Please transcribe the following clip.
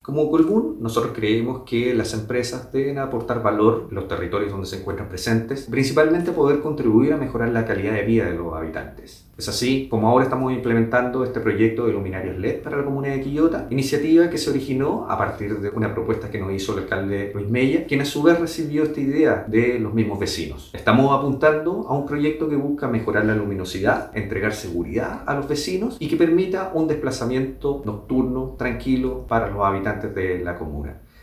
Como Colbún, nosotros creemos que las empresas deben aportar valor en los territorios donde se encuentran presentes, principalmente poder contribuir a mejorar la calidad de vida de los habitantes. Es así como ahora estamos implementando este proyecto de luminarias LED para la comuna de Quillota, iniciativa que se originó a partir de una propuesta que nos hizo el alcalde Luis Mella, quien a su vez recibió esta idea de los mismos vecinos. Estamos apuntando a un proyecto que busca mejorar la luminosidad, entregar seguridad a los vecinos y que permita un desplazamiento nocturno tranquilo para los habitantes de la comuna.